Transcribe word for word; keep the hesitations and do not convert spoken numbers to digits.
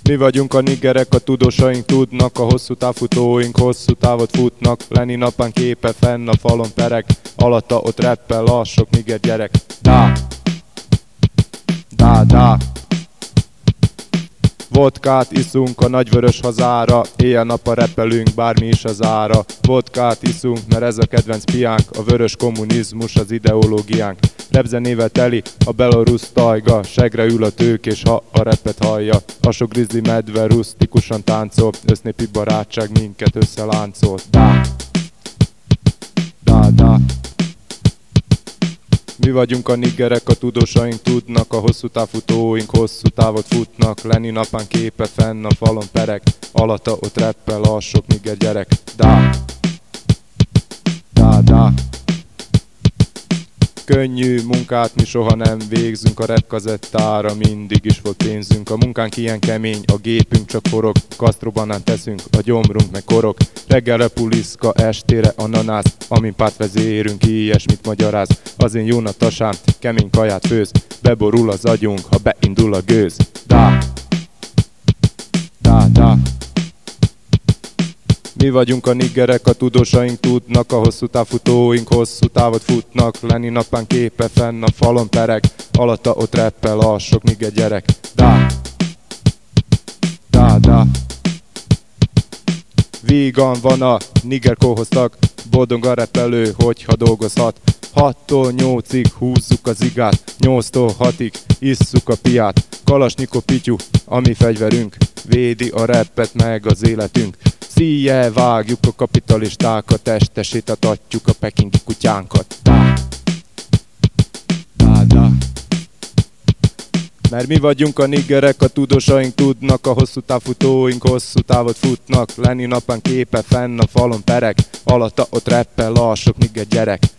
Mi vagyunk a niggerek, a tudósaink tudnak, a hosszú távfutóink hosszú távot futnak. Lenin napán képe fenn a falon pereg, alatta ott rappel a sok nigger gyerek. Dá, dá, dá. Vodkát iszunk a nagyvörös hazára, éjjel-nappal repelünk, bármi is az ára. Vodkát iszunk, mert ez a kedvenc piánk, a vörös kommunizmus az ideológiánk. Repzenével teli a belorusz tajga, segre ül a tők és ha a repet hallja. A sok grizzly medve rusztikusan táncol, össznépi barátság minket összeláncol. Dá, dá, dá. Mi vagyunk a niggerek, a tudósaink tudnak, a hosszú távfutóink hosszú távot futnak. Lenin napán képe fenn a falon pereg, alatta ott rappel a sok nigger gyerek. Dá, dá, dá. Könnyű munkát mi soha nem végzünk, a rap kazettára mindig is volt pénzünk. A munkánk ilyen kemény, a gépünk csak forog, kasztrobanán teszünk, a gyomrunk meg korog. Reggelre puliszka, estére ananász, amin pártvezérünk ilyesmit magyaráz. Az én Jóna tasám kemény kaját főz, beborul az agyunk, ha beindul a gőz. Dá, dá, dá. Mi vagyunk a niggerek, a tudósaink tudnak, a hosszú távfutóink hosszú távot futnak. Lenin napán képe fenn a falon pereg, alatta ott rappel a sok nigger gyerek. Dá, dá, dá. Vígan van a nigger kóhoztak, boldog a repelő, hogyha dolgozhat. Hattól nyolcig húzzuk az igát, nyolctól hatig isszuk a piát. Kalasnyikov pityú, a mi fegyverünk, védi a rappet meg az életünk. Szíjjel vágjuk a kapitalistákat, testesítetjük a pekingi kutyánkat. Dá, dá, dá. Mert mi vagyunk a niggerek, a tudósaink tudnak, a hosszú távfutóink hosszú távot futnak. Lenin napán képe fenn a falon pereg, alatta ott rappel a sok nigger gyerek.